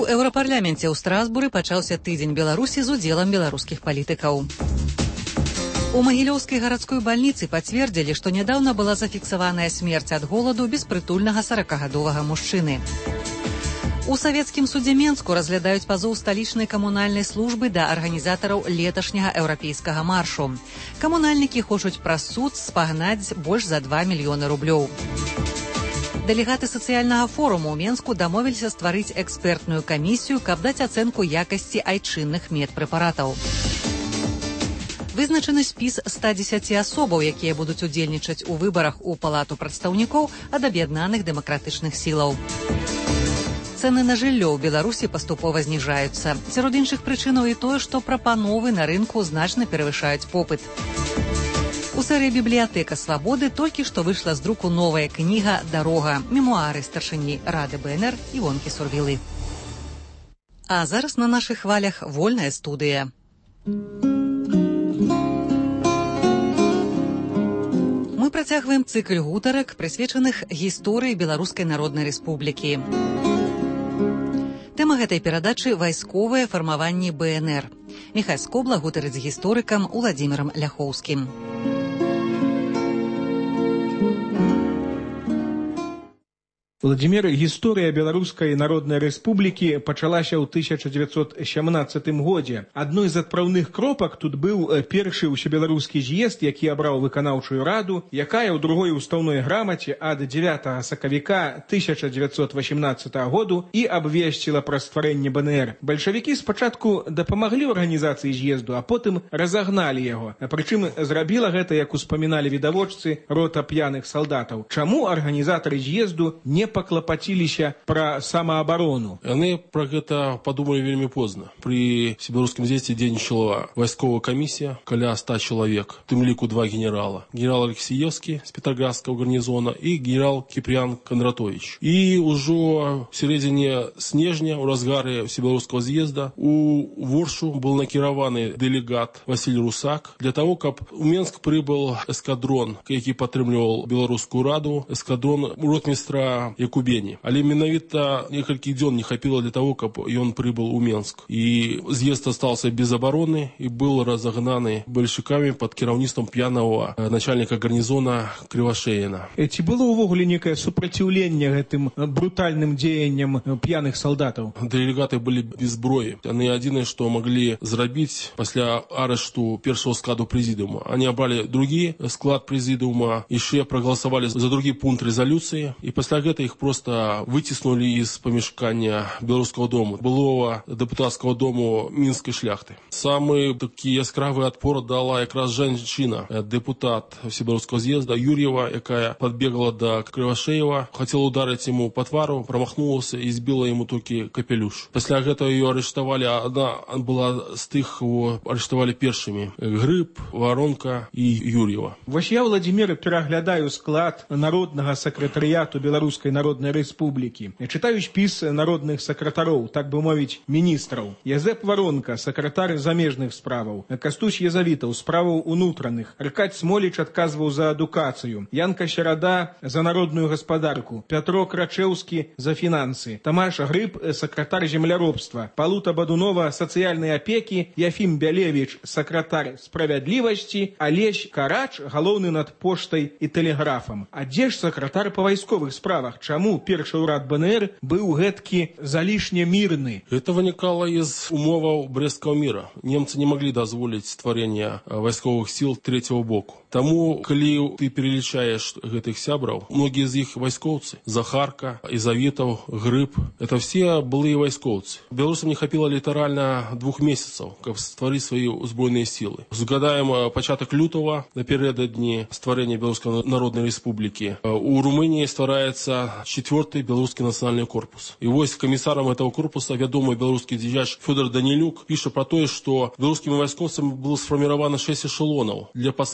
Еўрапарляменце ў Страсбуры пачаўся тыдзень Беларусі з удзелам беларускіх палітыкаў. У Магілёўскай гарадской бальніцы пацвердзілі, што нядаўна была зафіксаваная смерць ад голаду беспрытульнага 40гадовага мужчыны. У савецкім судзе Менску разглядаюць пазоў сталічнай камунальнай службы да арганізатараў леташняга еўрапейскага маршу. Камунальнікі хочуць праз суд спагнаць больш за 2 мільёны рублёў. Дэлегаты сацыяльнага форуму ў Менску дамовіліся стварыць экспертную камісію, каб даць ацэнку якасці айчынных медпрэпаратаў. Вызначаны спіс 110 асобаў, якія будуць удзельнічаць у выбарах у Палату прадстаўнікоў ад аб'яднаных дэмакратычных сілаў. Цэны на жыллё ў Беларусі паступова зніжаюцца. Сярод іншых прычынаў і тое, што прапановы на рынку значна перавышаюць попыт. У серыі «Бібліятэка свабоды» толькі што выйшла з друку новая кніга «Дарога» – мемуары старшыні Рады БНР Івонкі Сурвілы. А зараз на нашых хвалях вольная студыя. Мы працягваем цыкл гутарак, прысвечаных гісторыі Беларускай Народнай Рэспублікі. Тэма гэтай перадачы – вайсковае фармаванне БНР. Міхась Скобла гутарыць з гісторыкам Уладзімірам Ляхоўскім. Владзімір, гісторыя Беларускай Народнай Рэспублікі пачалася ў 1917 годзе. Адной з адпраўных кропак тут быў першы ўсебеларускі з'езд, які абраў выканаўчую раду, якая ў другой устаўной грамаце ад 9 сакавіка 1918 году і абвесціла пра стварэнне БНР. Бальшавікі спачатку дапамаглі ў арганізацыі з'езду, а потым разагналі яго. Прычым зрабіла гэта, як успаміналі відавочцы, рота п'яных салдатаў. Чаму арганізатары з'езду не паклапаціліся пра самаабарону? Яны пра гэта падумалі вельмі позна. Пры всебеларускім з'ездзе дзейнічала вайсковая камісія, каля 100 чалавек, тым ліку 2 генерала. Генерал Алексеевскі з Петроградскага гарнізона і генерал Кіпрян Кондратович. І ўжо в сярэдзіне снежня, у разгары всебеларускага з'езда, у Воршу был накіраваны дэлегат Васіль Русак для того, каб у Менск прыбыл эскадрон, які падтрымліваў Беларускую раду, эскадрон ротмістра Якубені. Але менавіта некалькі дзён не хапіла для того, каб ён прыбыл у Менск. І з'езд остался без обороны і был разогнаны бальшавікамі пад кіраўніцтвам п'янага начальніка гарнізона Крывашеіна. Ці было ўвогуле некае супраціўленне гэтым брутальным дзеянням п'яных салдатаў? Дэлегаты былі без зброі. Яны адзінае, што маглі зрабіць пасля арышту першага складу прэзідыума. Они абралі другі склад прэзідыума, яшчэ прагаласавалі за другі пункт рэзалюцыі, і пасля гэта их просто выціснули из помешкання Белорусского дому, былого депутатского дому Мінскай шляхты. Самый такі яскравы адпор дала якраз жанчына, депутат Всебеларускага з'езда Юрьева, якая подбегала до Кривошеева, хотела ударить ему по твару, промахнулася и збила ему толькі капелюш. Пасля гэтага ее арыштавалі, она была з тых, кого арыштавалі першымі: Грыб, Воронка и Юрьева. Вось я, Владзімір, пераглядаю склад народнага сакратарыяту Беларускай Народнай Рэспублікі. Чытаю спіс народных сакратароў, так бы мовіць, міністраў. Язэп Воронка, сакратар замежных справаў. Кастусь Язавітаў, справаў унутраных. Аркадь Смоліч адказваў за адукацыю. Янка Серада за народную гаспадарку. Пятро Крачэўскі за фінансы. Тамаш Грыб, сакратар земляробства. Палута Бадунова, сацыяльнай апекі. Яфім Бялевіч, сакратар справядлівасці. Алесь Карач, галоўны над поштай і тэлеграфам. А дзе ж сакратар па вайсковых справах? Чаму першы ўрад БНР быў гэткі залішне мірны? Это вынікала из умоваў Брестского мира. Немцы не могли дазволіць стварэння вайсковых сил третьего боку. Таму, калі ты перелічаеш гэтых сябраў, многие из іх вайскоўцы. Захарка, Язавітаў, Грыб – это все былыя вайскоўцы. Беларусам не хапіла літаральна 2 месяцаў, каб стварыць свае узброеныя сілы. Згадаем пачатак лютага, напярэдадні стварэння Беларускай Народнай Рэспублікі. У Румынии ствараецца 4-й беларускі нацыянальны корпус. І вось камісарам этого корпуса вядомы беларускі дзеяч Фёдор Данілюк піша про тое, што беларускімі вайскоўцамі было сфарміравана 6 эшелонаў для пасылкі ў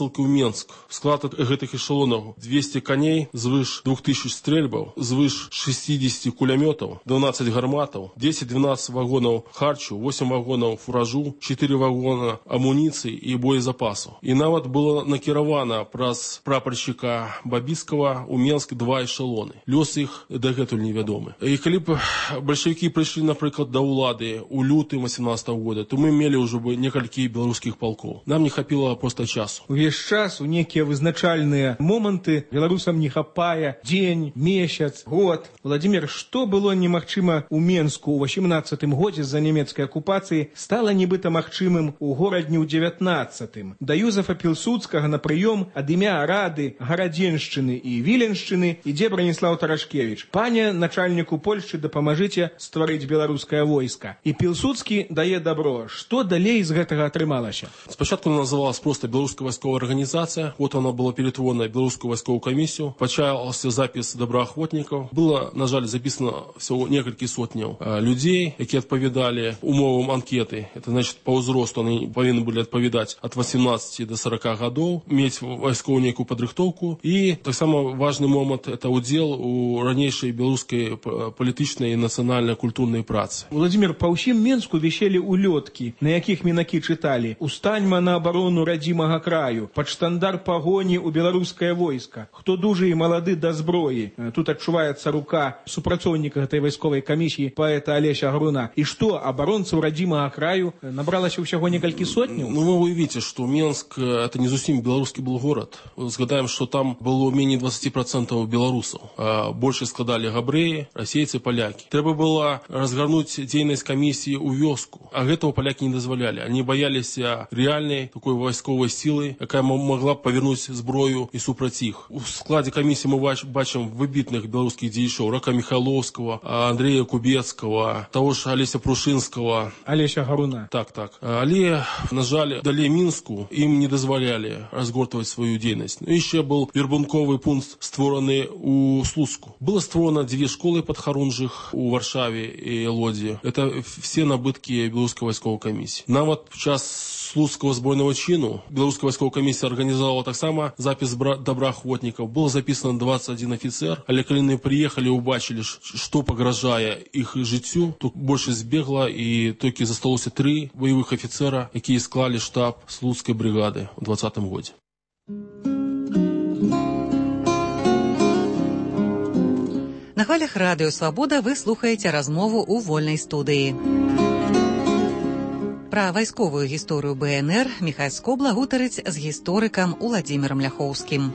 Менск. Склад гэтых эшелонаў 200 коней, звыш 2000 стрельбаў, звыш 60 кулямётаў, 12 гарматаў, 10-12 вагонаў харчу, 8 вагонаў фуражу, 4 вагона амуніцыі і боезапасу. І нават было накіравана праз прапаршчыка Бабіцкага ў Менск 2 эшелоны. Лёс іх дагэтуль невядомы. І калі б бальшавікі прыйшлі, напрыклад, да ўлады ў лютым 18 года, то мы мелі ўжо бы некалькі беларускіх палкоў. Нам не хапіла проста часу. Увесь час у некія вызначальныя моманты беларусам не хапае дзень, месяц, год. Владимир, што было немагчыма ў Менску ў 18 годзе з-за нямецкай акупацыі, стала нібыта магчымым у горадні ў 19. Да Юзефа Пілсудскага на прыём ад імя Рады, Гарадзеншчыны і Віленшчыны ідзе Браніслаў Тарашкевіч. Пане начальніку Польшчы, дапамажыце стварыць беларускае войска. І Пілсудскі дае добро. Што далей з гэтага атрымалася? Спочатку она называлась просто Белорусская войсковая организация. Вот она была перетворена в Белорусскую войсковую комиссию. Почался запис доброохотников. Было, на жаль, записано всего несколько сотняў людей, які адпавядалі умовам анкеты. Это значит, по ўзросту они повинны были адпавядаць от 18 до 40 гадоў, мець вайсковую некую падрыхтоўку. И так само важный момент – это удел у ранейшай беларускай палітычнай і нацыянальна-культурнай працы. Владимир, па ўсім Менску віселі улёткі, на якіх мінакі чыталі: «Устаньма на абарону радзімага краю», «Пад штандар пагоні ў беларускае войска», «Хто дужы і малады да зброі». Тут адчуваецца рука супрацоўніка гэтай вайсковай камісіі паэта Алеся Груна. І што, абаронцаў радзімага краю набралася ўсяго некалькі сотняў? Ну, вы уявіце, што Менск – это не зусім беларускі был город. Згадаем, што там было меней 20% беларусаў. Больше складалі габрэі, расейцы, палякі. Трэба было разгарнуць дзейнасць камісіі ў вёску. А гэтага палякі не дазвалялі. Они бояліся рэальнай такой вайсковай сілы, якая могла б павернуць зброю і супраць іх. У складзе камісіі мы бачым выбітных беларускіх дзеячоў: Рака Михайловского, Андрея Кубецкого, того ж Алеся Прушынского. Алеся Груна. Так. Але, на жаль, далей Мінску ім не дазвалялі разгортваць сваю дзейнасць. Ну, яшчэ был вербунковы пункт створаны у Слуцку. Было створено 2 школы падхарунжых у Варшаве і Лодзі. Это все набытки беларускай вайсковай камісіі. Нават в час Слуцкого збройного чину беларуская вайсковая камісія арганізавала таксама запіс добраахвотнікаў. Было записано 21 офицер, але калі яны приехали, убачили, што пагражае іх жыццю, то большасць збегла, і толькі засталося 3 боевых офицера, якія склалі штаб Слуцкай бригады ў 20 годзе. На хвалях радыё «Свабода» вы слухаеце размову ў вольнай студыі. Пра вайсковую гісторыю БНР Міхай Скобла гутарыць з гісторыкам Уладзімірам Ляхоўскім.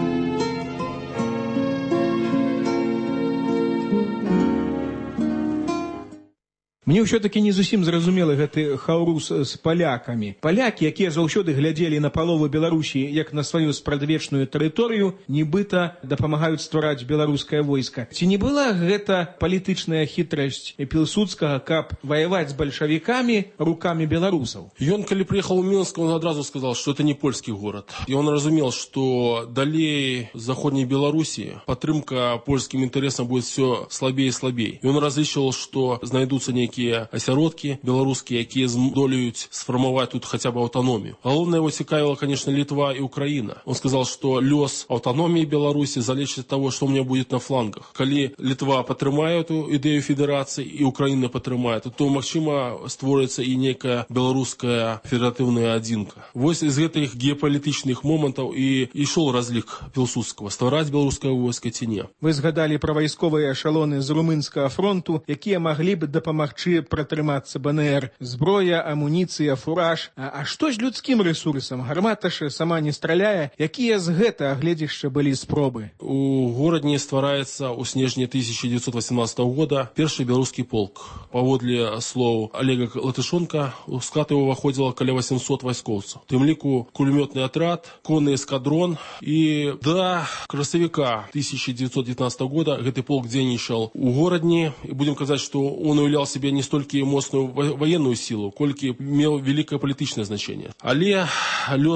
Мне ўсё-таки не зусім зразумелы гэты хаўрус з палякамі. Палякі, якія заўсёды глядзелі на палову Беларусі як на сваю спрадвечную тэрыторыю, нібыта дапамагаюць ствараць беларускае войска. Ці не была гэта палітычная хітрасць Пілсудскага, каб ваяваць з бальшавікамі рукамі беларусаў? Ён, калі прыехаў у Мінск, он адразу сказал, что это не польскі город. І он разумел, что далей заходняй Беларусі падтрымка польскім інтарэсам будет все слабей і слабей. І он разлічваў, что знайдуцца нейкія асяродкі беларускія, якія здолеюць сфармаваць тут хотя бы аўтаномію. Галоўнае его цікавіла, конечно, Літва і Украіна. Он сказал, что лёс аўтаноміі Беларусі залежыць ад того, что у меня будет на флангах. Калі Літва падтрымае эту ідэю федэрацыі і Украіна падтрымае, то магчыма створыцца і нейкая беларуская федэратыўная адзінка. Вось з гэтых геапалітычных момантаў і ішоў разлік Пілсудскага: ствараць беларускае войска ці не. Вы згадалі пра вайсковыя эшалоны з румынскага фронту, якія маглі б дапамагчы пратрымацца БНР. Зброя, амуніцыя, фураж. А што з людскім рэсурсам? Гармата ж сама не страляе. Якія з гэтага гледзішча былі спробы? У горадні ствараецца ў снежні 1918 года першы беларускі полк. Паводле слоў Олега Латышонка, у склад его ўваходзіла каля 800 вайскоўцаў. У тым ліку кулемётны атрад, конны эскадрон, і да красавіка 1919 года гэты полк дзейнічаў у горадні. І будем казаць, што он уяўляў себе не столькі моцную военную силу, колькі меў великое палітычнае значение. Але лёс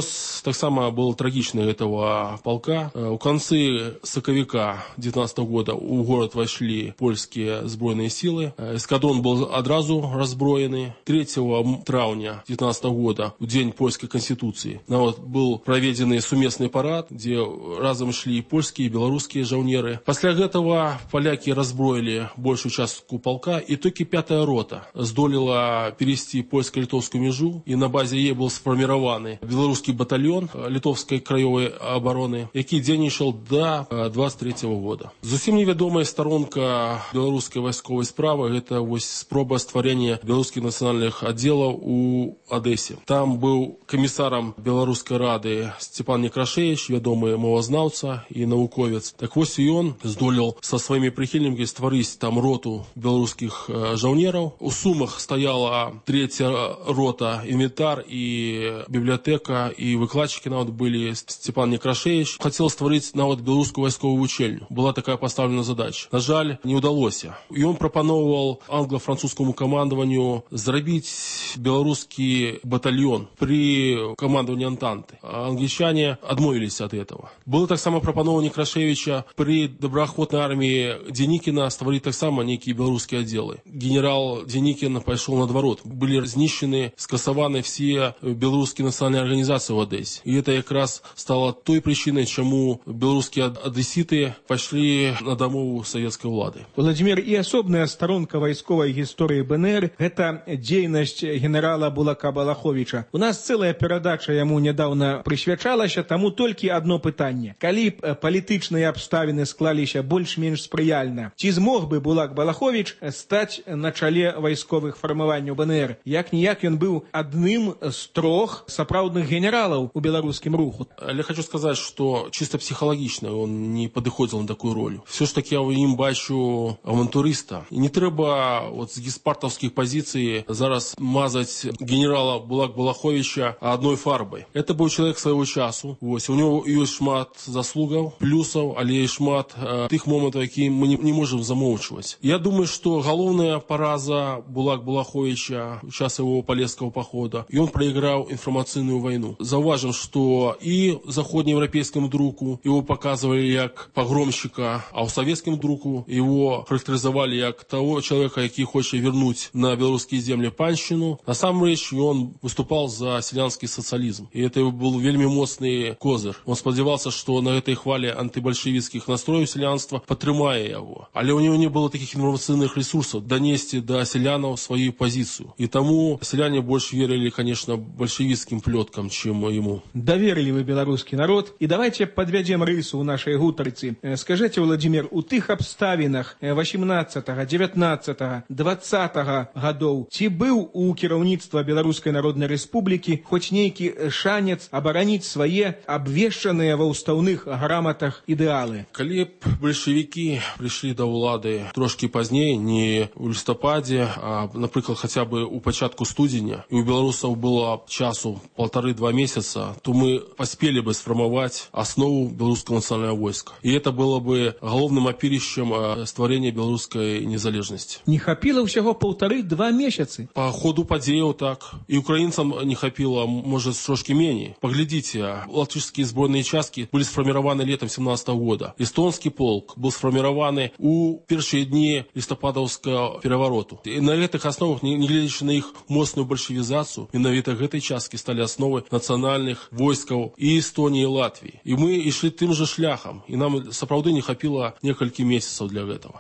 так само было трагично этого полка. У концы соковика 19 года у город вошли польские збройные силы. Эскадрон был одразу разброены. 3 травня 19 года, в день польской конституции, был проведен сумесный парад, где разом шли и польские, и белорусские жаўнеры. После этого поляки разброили большую частку полка, и только 5-я рота здолела перейти польско-литовскую межу, и на базе ей был сформирован белорусский батальон литовской краевой обороны, який дзейнічаў до 23 года. Зусім невядомая сторонка белорусской войсковой справы – это спроба створения белорусских национальных отделов у Одессе. Там был комиссаром Белорусской рады Степан Некрашевич, вядомый мовазнаўца и науковец. Так и он здолел со своими прихильниками створить там роту белорусских жаўнеров. У Сумах стояла 3-я рота, инвентарь и библиотека, и выкладчики были Степан Некрашевич. Хотел створить белорусскую войсковую учельню. Была такая поставлена задача. На жаль, не удалось. И он пропоновал англо-французскому командованию зробить белорусский батальон при командовании Антанты. А англичане отмовились от этого. Было так само пропоновано Некрашевича при доброохотной армии Деникина створить так само некие белорусские отделы. Генерал Деникин пошел наоборот. Были знищены, скасованы все белорусские национальные организации в Одессе. И это как раз стало той причиной, чему белорусские одесситы пошли на домову советской влады. Владимир, и особная сторонка войсковой истории БНР – это деятельность генерала Булака Балаховича. У нас целая передача ему недавно присвячалася, тому только одно питание. Коли політичные обставины склалися больш-менш сприяльно, ці змог бы Булак Балахович стать на чале войсковых формований БНР? Як-ніяк он был одним з 3 сапраўдных генералов у белорусским руху. Я хочу сказать, что чисто психологично он не подыходил на такую роль. Все ж таки я в ним бачу авантуриста. И не треба з геспартовских позиций зараз мазать генерала Булак Балаховича одной фарбой. Это был человек своего часу. У него есть шмат заслугов, плюсов, але и шмат тых моментов, які мы не можем замовчивать. Я думаю, что головная пораза Булак Балаховича в час его Полесского похода, и он проиграл информационную войну. Зауважим, что и заходнеевропейскому другу его показывали как погромщика, а у советскому другу его характеризовали как того человека, який хочет вернуть на белорусские земли панщину. На самом деле он выступал за селянский социализм. И это был вельми моцный козыр. Он сподевался, что на этой хвале антибольшевистских настроев селянства потрымае его. Але у него не было таких информационных ресурсов донести до селянов свою позицию. И тому селяне больше верили, конечно, большевистским плеткам, чем ему. Доверили вы белорусский народ. И давайте подведем рысу у нашей гутарцы. Скажите, Владимир, у тых обставинах 18, 19, 20 годов ці быў у кіраўніцтва Беларускай Народнай Рэспублікі хоць нейкі шанец абараніць свае абвешчаныя ва ўстаўных граматах ідэалы? Калі б большевики пришли до улады трошки пазней, не в лістападзе, а, напрыклад, хотя бы у пачатку студзеня, и у белорусов было часу 1,5-2 месяца, то мы поспели бы сформовать основу белорусского национального войска. И это было бы головным опирищем створения белорусской незалежности. Не хапіла ўсяго 1,5-2 месяцы? По ходу падзеяў так. И украинцам не хапило, может, трошки менее. Поглядите, латышские сборные части были сформированы летом 17 года. Эстонский полк был сформирован у первые дни листопадовского перевороту. И на этих основах, не глядя на их мощную большевизацию, менавіта этой части стали основой национальных войсков и Эстонии, и Латвии. И мы и шли тем же шляхом. И нам, сапраўды, не хапило несколько месяцев для этого.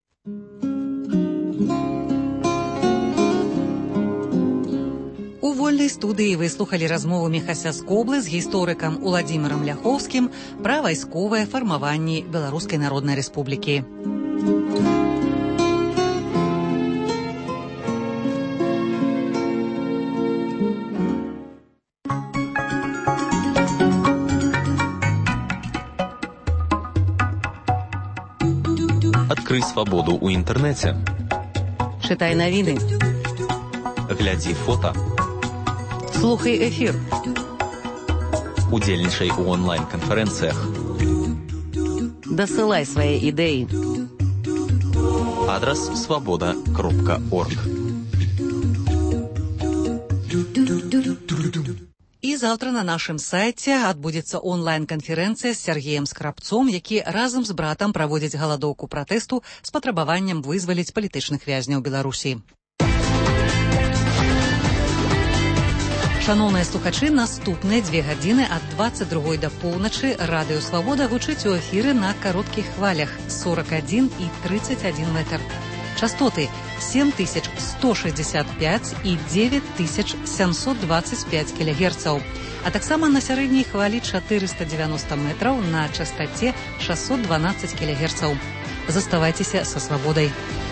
У вольнай студыі вы слухалі размову Міхася Скоблы з гісторыкам Уладзімірам Ляхоўскім пра вайсковае фармаванне Беларускай Народнай Рэспублікі. Адкрый свабоду ў інтэрнэце. Чытай навіны. Глядзі фота. Слухай эфір. Удзельнічай у онлайн-канферэнцыях. Дасылай свае ідэі. Адрас свабода.орг. І заўтра на нашым сайце адбудзецца онлайн-канферэнцыя з Сергеем Скрабцом, які разам з братам праводзіць галадоўку пратэсту з патрабаваннем вызваліць палітычных вязняў Беларусі. Шаноўныя слухачы, наступныя 2 гадзіны ад 22 да поўначы радыё «Свабода» гучыць у эфіры на кароткіх хвалях 41 і 31 метр. Частоты 7165 і 9725 кілягерцаў, а таксама на сярэдняй хвалі 490 метраў на частаце 612 кілягерцаў. Заставайцеся са «Свабодай».